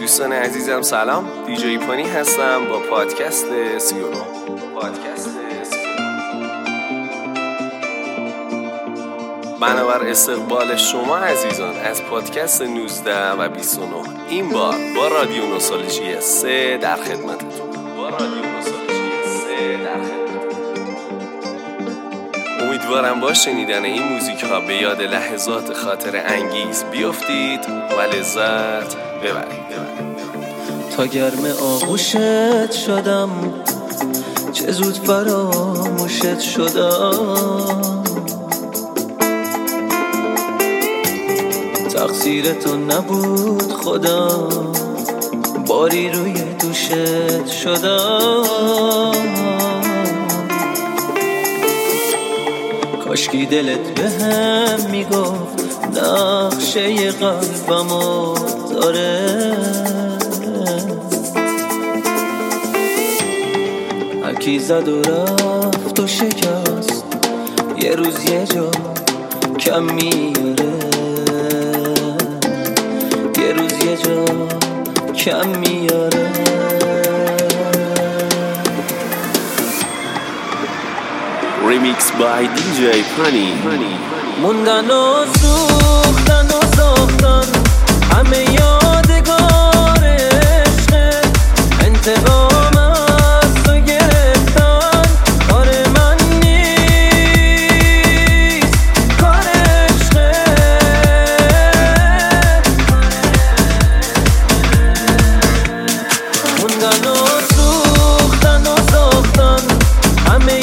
دوستان عزیزم سلام، دیجی پانی هستم با پادکست 39. بنابر استقبال شما عزیزان از پادکست 19 و 29 این بار با رادیو نوستالژی 3 در خدمتتون. امیدوارم با شنیدن این موزیک ها به یاد لحظات خاطر انگیز بیافتید و لذت ببرید. تا گرم آغوشت شدم چه زود فراموشت شدم، تقصیر تو نبود خدا، باری روی دوشت شدم. کاشکی دلت به هم میگفت نقشه قلبمو داره، هرکی زد و رفت و شکست یه روز یه جا کم میاره، یه روز یه جا کم میاره. Remix by DJ Pani. موندن و سوختن و ساختن همه یادگار عشق، انتقام از تو گرفتن کار من نیست، کار عشقه. موندن و سوختن و ساختن همه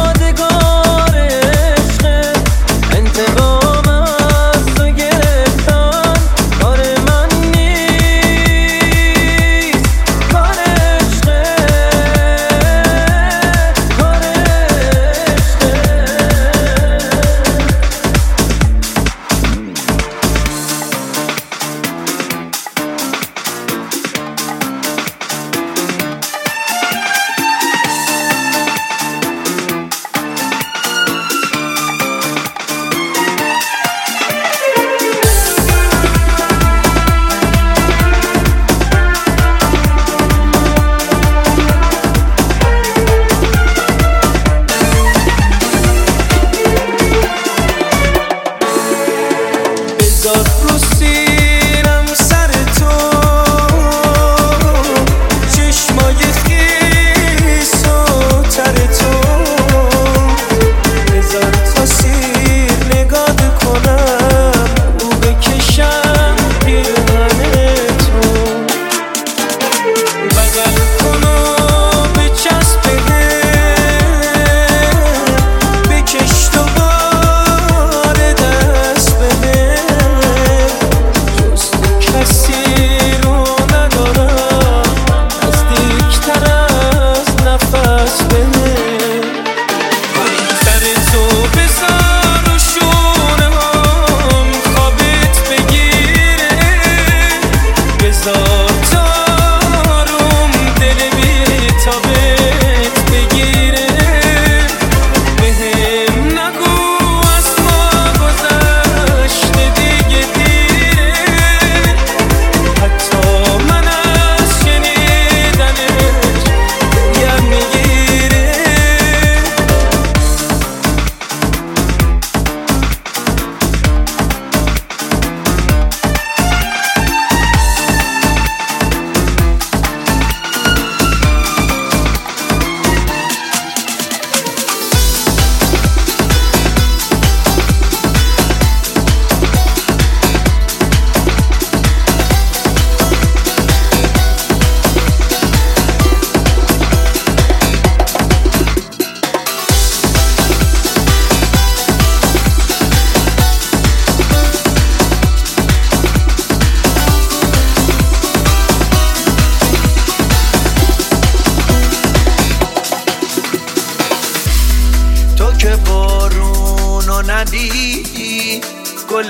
ندیدی، گل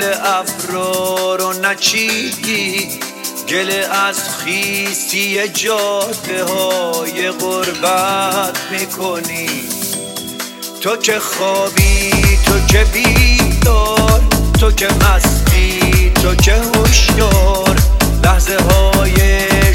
ابرا رو نچیدی، گله از خیستی جاده های غربت میکنی. تو که خوابی، تو که بیدار، تو که مستی، تو که هوشیار، لحظه های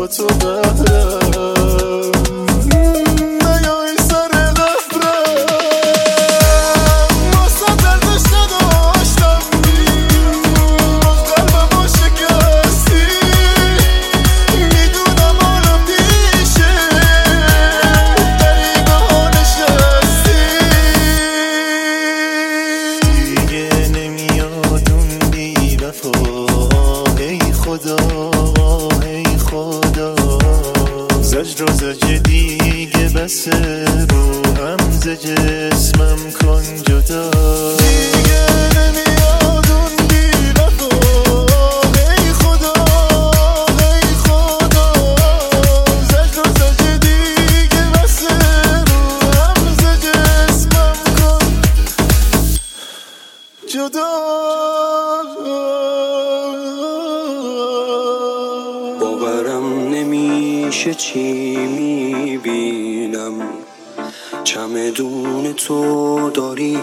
با تو بهرم نیای سر قبرم واسه دردش نداشتم باز قلبمو شکستی میدونم حالا پیشه دریگه ها نشستی دیگه نمیاد اون بی وفا ای خدا ای خدا زجر و زجر دیگه بسه رو هم ز جسمم کن جدا دیگه نمیاد اون بی وفا ای خدا ای خدا زجر و زجر دیگه بسه رو هم ز جسمم کن جدا باورم نمیشه چی میبینم چمدون تو داری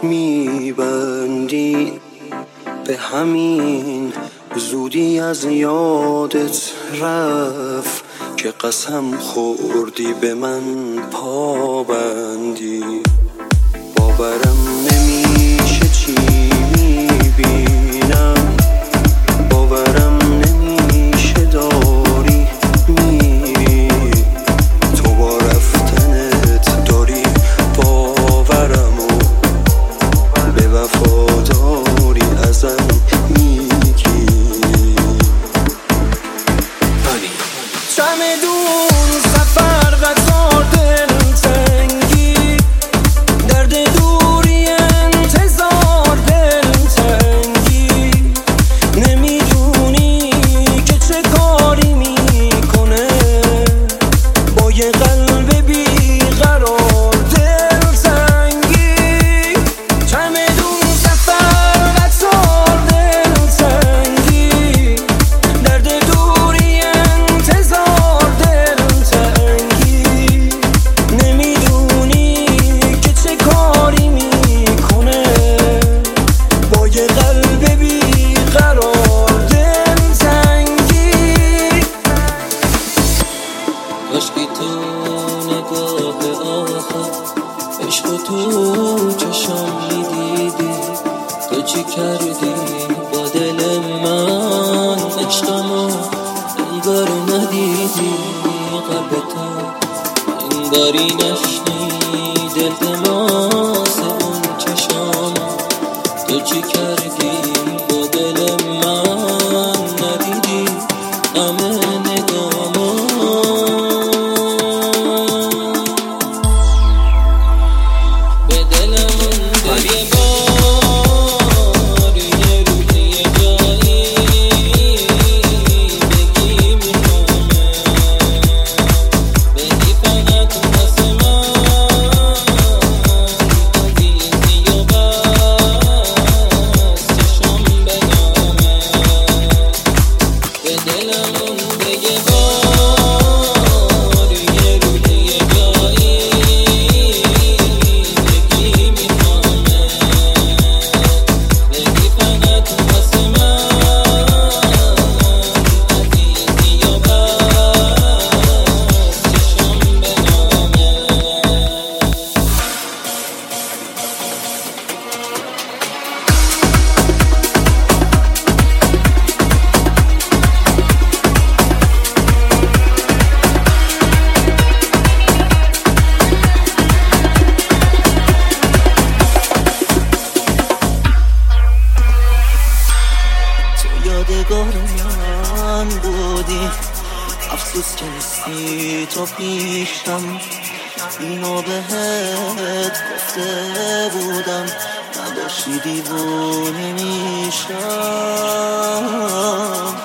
میبندی به همین زودی از یادت رفت که قسم خوردی به من پابندی باورم نمیشه چی میبینم باورم نمیشه داری میری تو با رفتنت داری باورمو به وفاداری ازم میگیری چمدون سفر قطار دلتنگی درد دوری انتظار دلتنگی نمیدونی که چه کاری میکنه با یه قلب بیقرار دلتنگی چمدون سفر قطار دلتنگی درد دوری انتظار دلتنگی نمیدونی که چه کاری میکنه با یه قلب بیقرار دلتنگی عشقی تو نگاه آخر عشق تو چشم میدیدی تو چی کردی با دل من عشقمو انگار ندیدی قلب تو انگاری نشنید التماس اون چشام تو چی کردی با دل من ندیدی همه نگامو به دلمون دیگه بار یه روز یه جایی بگی میخوامه بگی فقط واسه من عزیزی و بس چشم بنامه به دلمون دیگه بار یه روز یه جایی بگی میخوامه بگی فقط واسه من عزیزی و بس چشم بنامه تو یادگار من بودی افسوس که نیستی تو پیشم اینو بهت گفته بودم نداشتی دیوونه میشم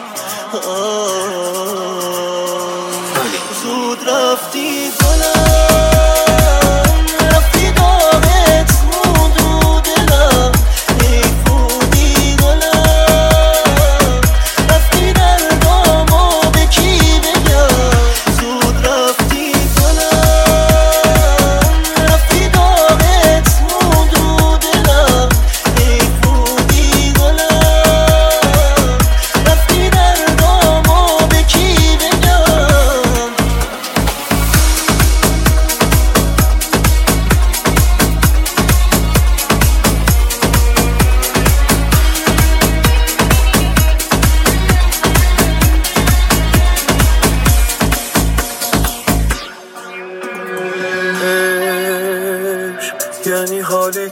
زود رفتی گلم رفتی دارت موند رو دلم حیفونی گلم رفتی دردامو به کی بگم زود رفتی گلم رفتی دارت موند رو دلم حیفونی گلم رفتی دردامو به کی بگم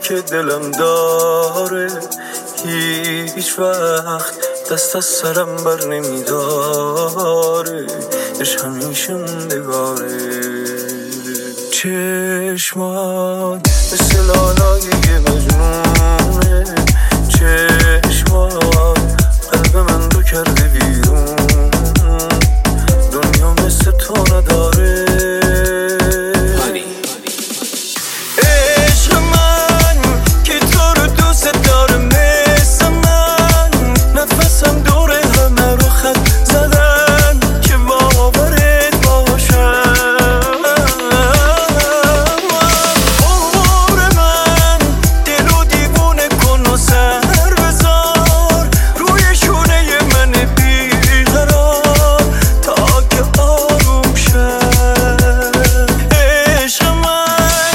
که دلم داره هیچ وقت دست از سرم بر نمیداره، عشق همیشه موندگاره. چشمات مثل لالای یه مجنونه، چشمات قلب من رو کرده بیرون، دنیا مثل تو نداره. عشق من که تو رو دوست داره مثل من، نفسم دوره همه رو خط زدن که باورت باشم. عمر من دلو دیوونه کن و سر بذار روی شونه من بیقرار تا که آروم شد. عشق من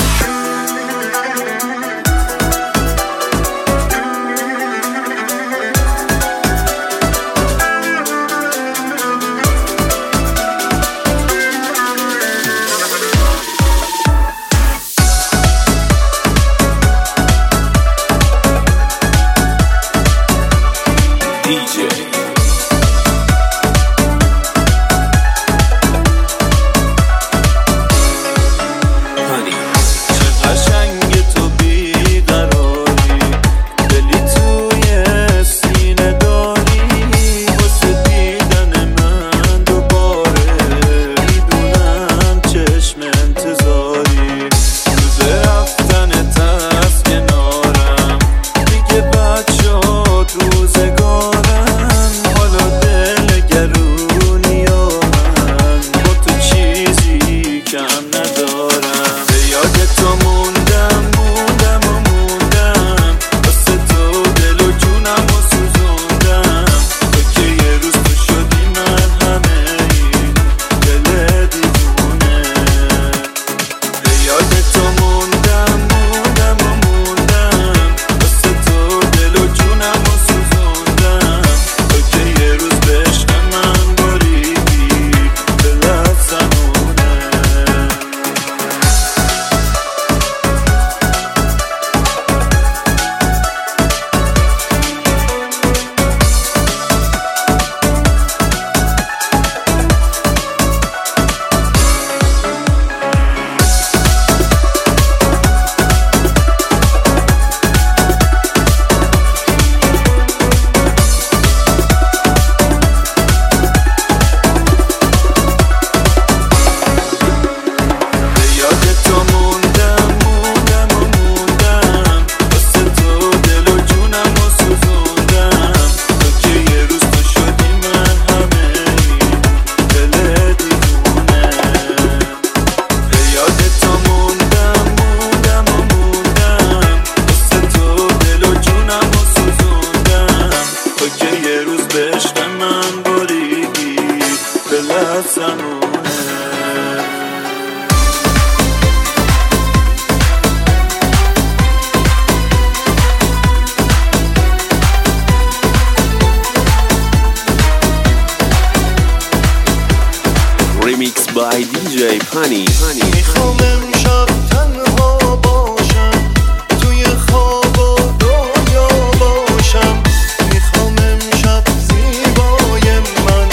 Remix by DJ Pani. میخوام امشب تنها باشم، توی خواب و دنیا باشم. میخوام امشب زیبای من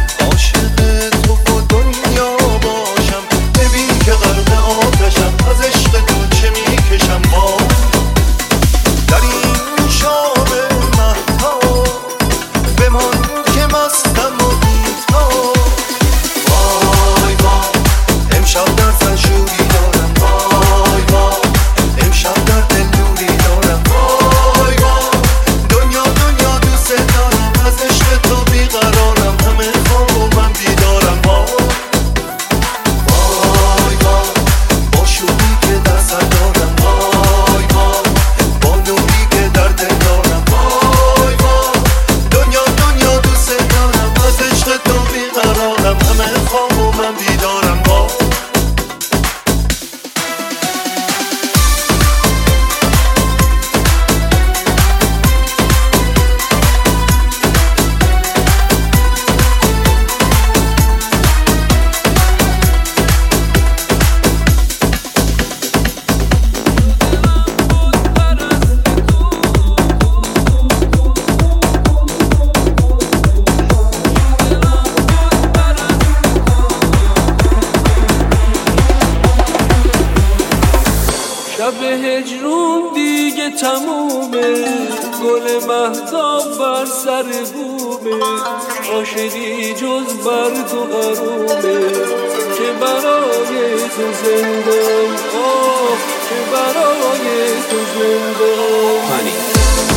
عاشق تو و دنیا باشم. ببین که غرق آتشم، از عشق تو چه میکشم با در این شام مهتاب. بمان که مستم و بی‌تاب. امشب در سنشوری دارم تمومه، گل مهتاب بر سر بومه، عاشقی جز بر تو غرومه، که برای تو زندم، آه که برای تو زندم.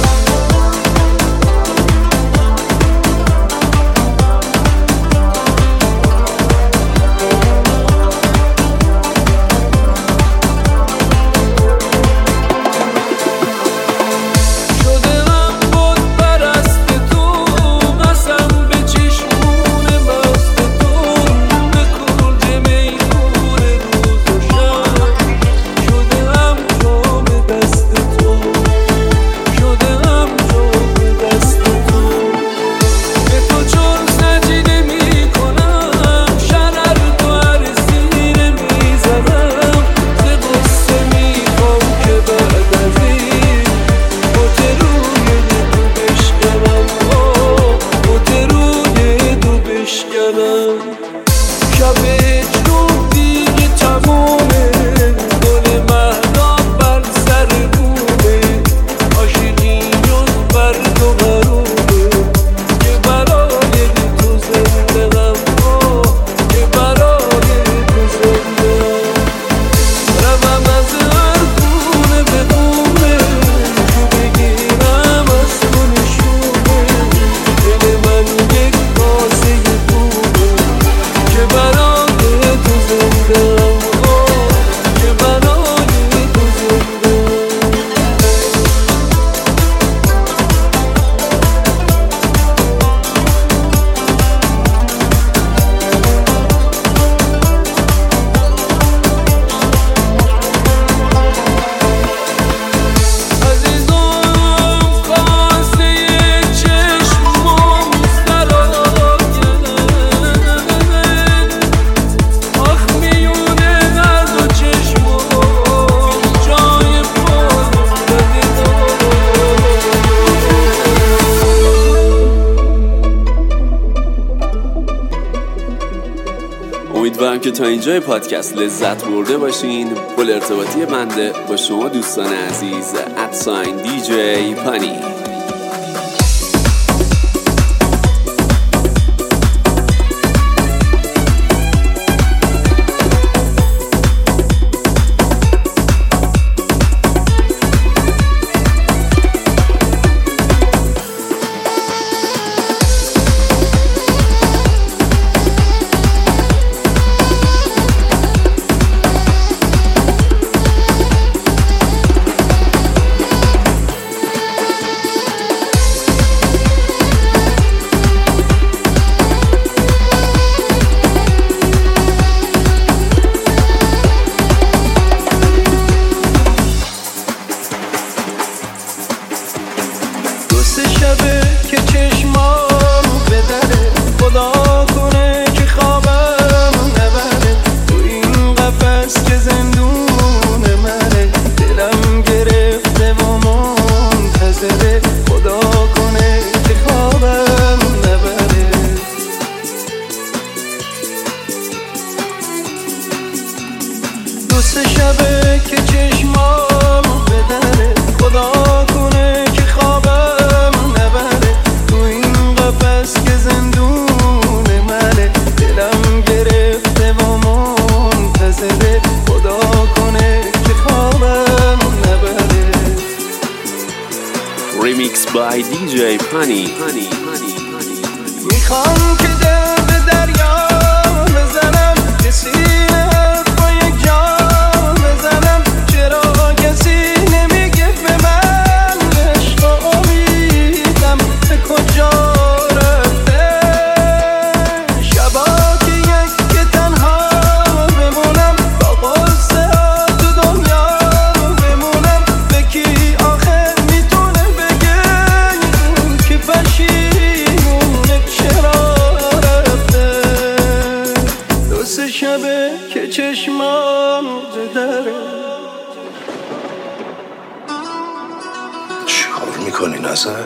امیدوارم که تا اینجای پادکست لذت برده باشین. پل ارتباطی بنده با شما دوستان عزیز @DJ پانی. که چشمام به دره، خدا کنه که خوابم نبره، تو این قفس که زندون منه، دلم گرفته و منتظره، خدا کنه که خوابم نبره. دو سه شبه که چشمام به دره، خدا کنه که خوابم نبره، تو این قفس که زندون منه، دلم گرفته و منتظره، خدا کنه که خوابم نبره. Remix by DJ Pani. میخوام که دل به دریا بزنم، که سینه با یک جام بزنم، چرا کسی نمیگه به من عشق امیدم به کجا رفته. شبا که یک که تنها بمونم، با قصه ها تو دنیا بمونم، به کی آخر میتونه بگه که پشیمونه چرا رفته. دو سه شبه که چشمام دره. چیکار میکنی نظر؟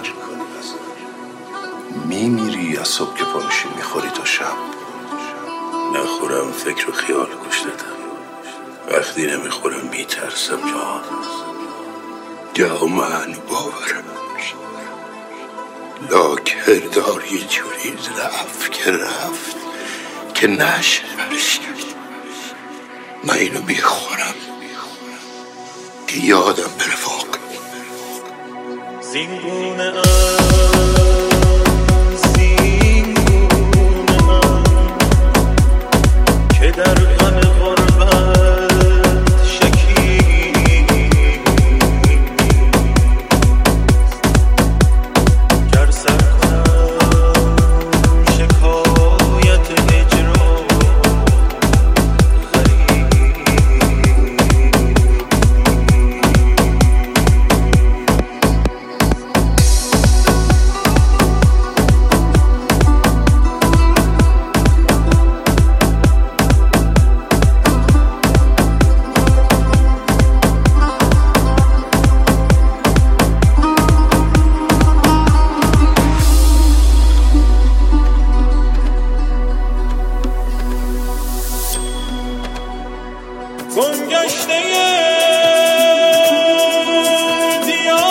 میمیری از صبح که پا میشی میخوری تا شب. نخورم فکر و خیال گوش دادم، وقتی نمیخورم میترسم جان. من باورم لا کردار یه جوری رفت که نشه من اینو میخورم که یادم بره واقع زینگونه که در غم غربت شکی گر سر کنم شکایت اجرا گمگشته دیار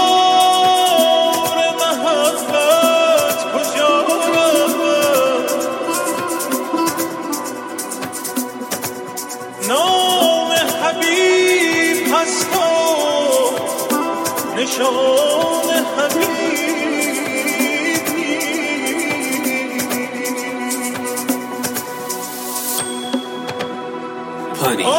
محبت کجا رفت نام حبیب هست و نشان حبیب پانی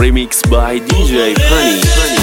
Remix by DJ Pani.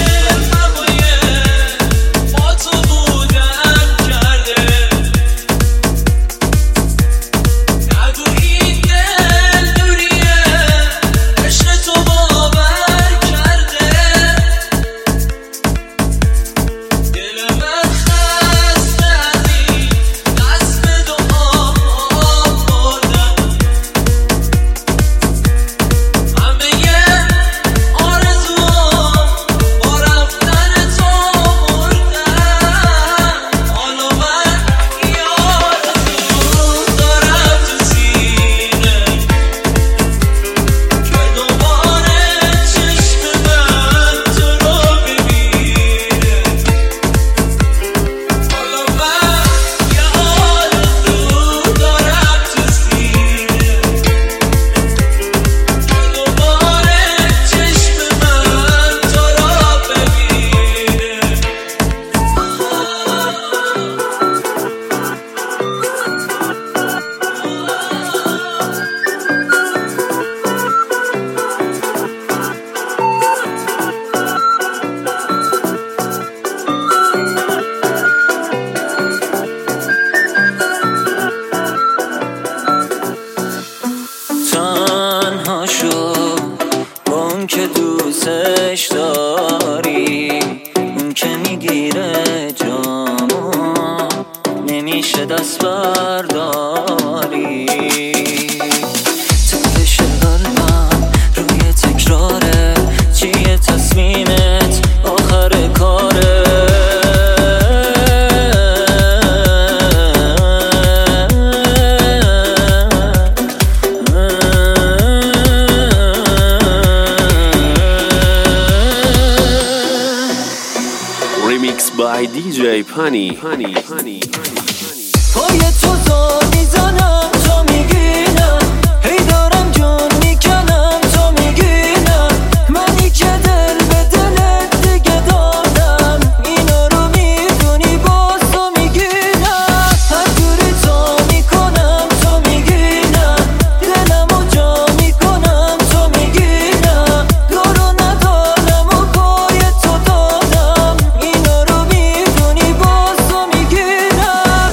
که دوستش داری، اون که میگیره جامو نمیشه دست برداری. تپش قلبم روی تکراره، چیه تصمیمت آخر کاره؟ Remix by DJ Pani. پای تو میزنم تو میگینم، هی دارم جون میکنم تو میگینم. منی که دل به دلت دیگه دادم، اینا رو میدونی باز تو میگینم. هر جوری تو میکنم تو میگینم، دلمو جا میکنم تو میگینم. دارو ندارم و پای تو دادم، اینا رو میدونی باز تو میگینم.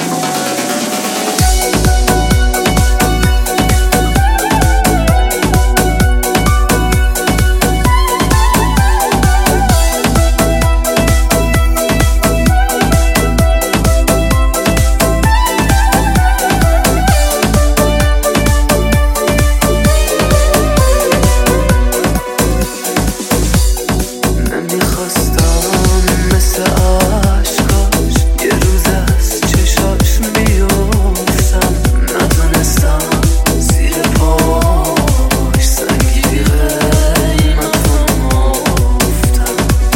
نمیخواستم مثل عشقاش یه روز از چشاش بیفتم، ندونستم زیر پاش سنگی قیمتم افتم.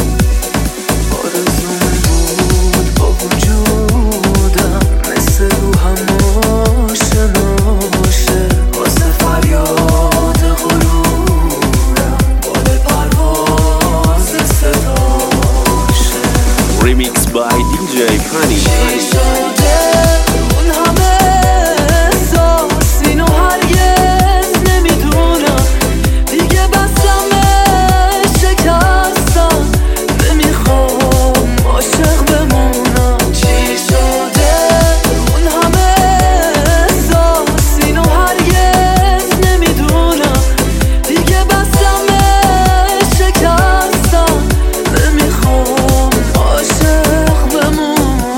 آرزوم بود با وجودم مثل روحم آشنا باشه، واسه فریاد غرورم بال پرواز صداشه. Remix by DJ Pani. شده اون همه احساس، اینو هرگز نمیدونم دیگه. بستمه شکستم، نمیخوام عاشق بمونم. چی شده اون همه احساس، اینو هرگز نمیدونم دیگه. بستمه شکستم، نمیخوام عاشق بمونم.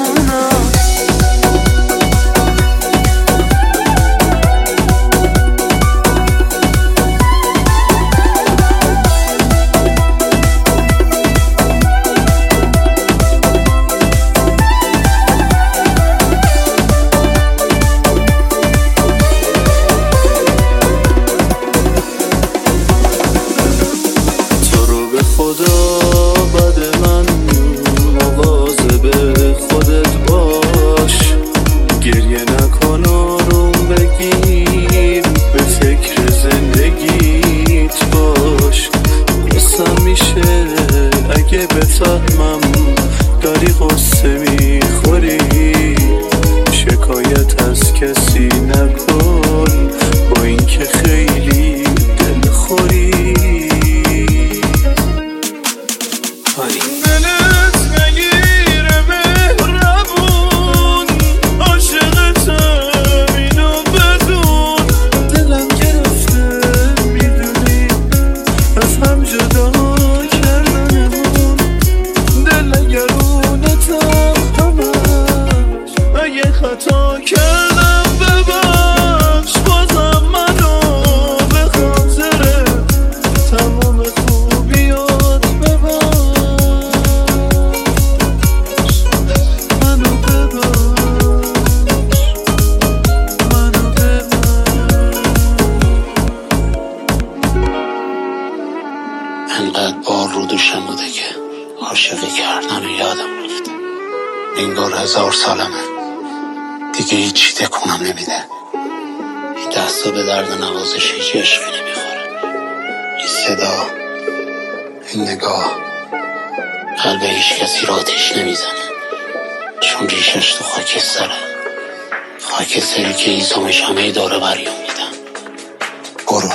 تو رو به خدا بد من مواظب خودت باش، گریه نکن آروم بگیر، به فکر زندگیت باش. قصه میشه اگه بفهمم داری قصه میخوری، شکایت از کسی نکن با اینکه خیلی دلخوری. انقدر بار رو دوشم بوده که عاشقی کردن و یادم رفته. انگار 1000 سالمه، دیگه هیچی تکونم نمیده. این دستا به درد نوازش هیچ عشقی نمیخوره. این صدا، این نگاه، قلب هیچ کسی را آتیش نمیزنه، چون ریشش تو خاکستره، خاکستری که ایزامش همه داره بریان میدن. برو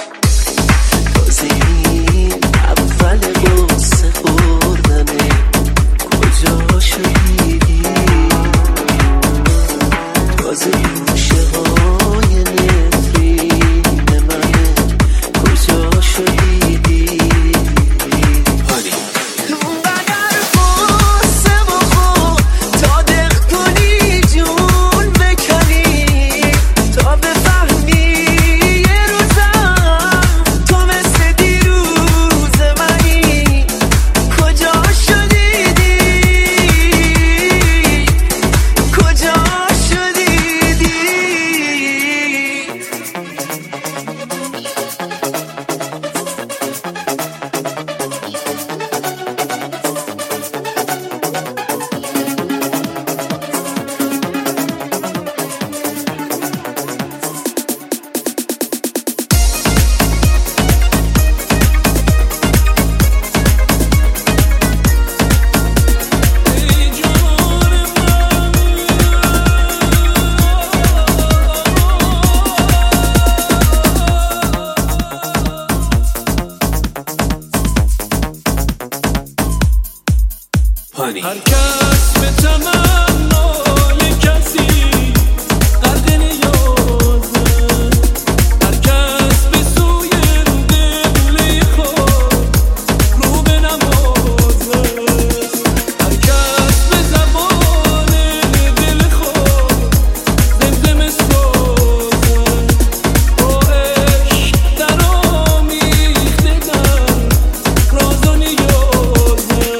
اول باسه خوردنه کجا شدی، تازه گوشه های نفرین منه کجا شدی. اونقدر باسه بخور تا دق کنی جون بکنی، تا بفهمی یه روزم تو مثل دیروز منی کجا شدیدی، کجا شدیدی. هر کس به تمنای کسی غرق نیازه، هر کس به سوی دل خود رو به نمازه، هر کس به زبان دل خود زمزمه سازه، با عشق در آمیخته در راز و نیازه.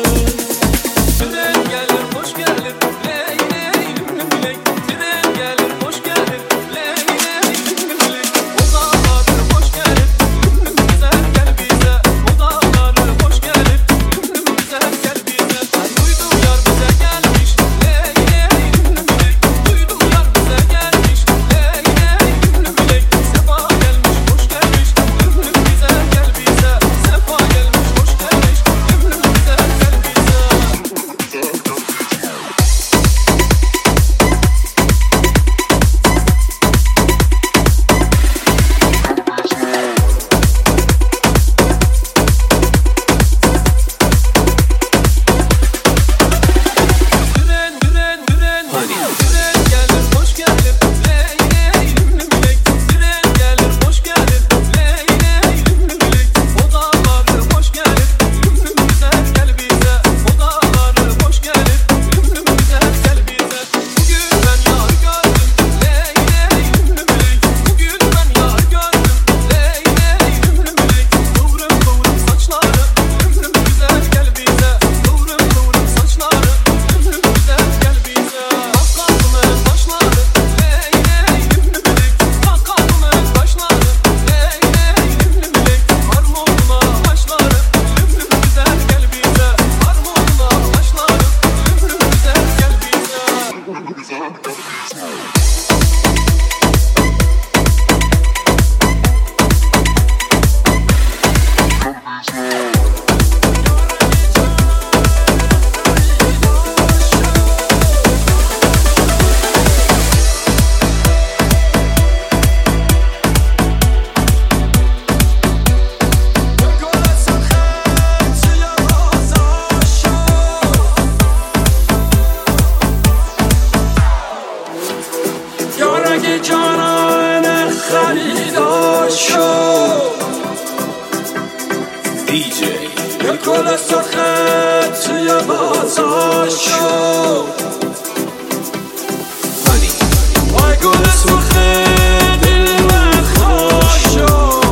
جانان خریدار شد دیجی یه گل سرخت توی بازار شد وای گل سرخت دل من خوش شد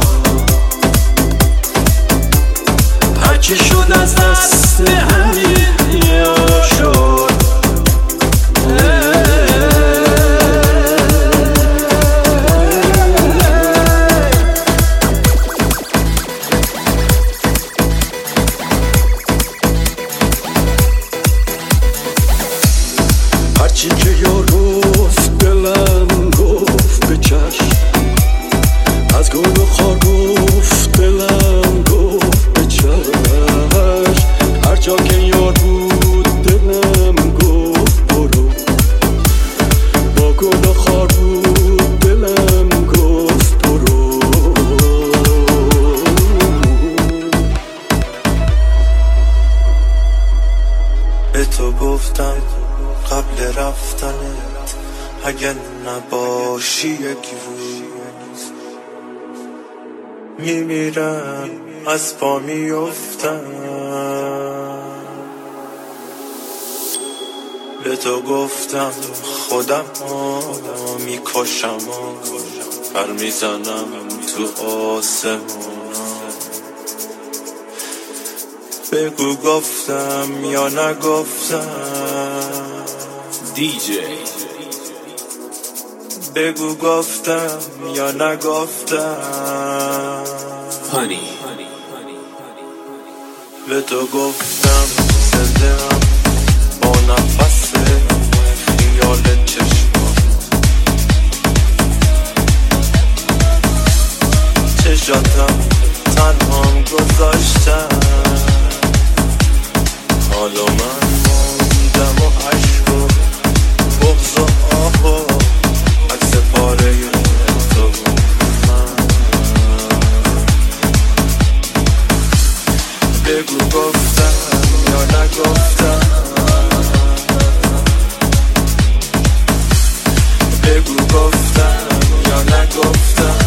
هرچی شد از دست همین یا شد گفت دلم گفت به چشم، هر جا که یار بود دلم گفت برو، با گل و خار بود دلم گفت برو. به تو گفتم قبل رفتنت اگه نباشی یک روز میمیرم از پا میفتم. به تو گفتم خودم میکشم پر میزنم تو آسمان. بگو گفتم یا نگفتم، دیجی بگو گفتم یا نگفتم. پانی به تو گفتم زنده‌ام با نفس خیال چشمات، چشاتم تنهام گذاشتم. حالا من موندم و عشق و بغض و آه و عکس پاره تو من. بگو گفتم یا نگفتم، بگو گفتم یا نگفتم.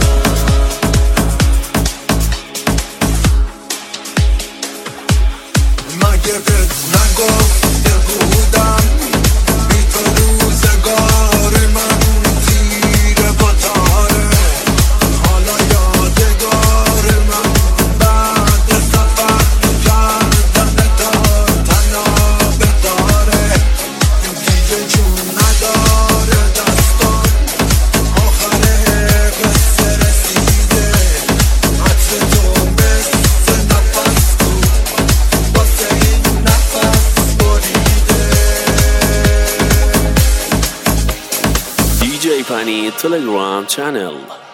مگه بهت نگفته بودم بی تو روزگار من تیره با تاره، حالا یادگار من بعد سفر کردن تا تنها بداره. دیگه جون نداره دستان، آخر قصه رسیده. عکس تو مثل نفس بود واسه این نفس بریده. دیجی پانی تلگرام چنل.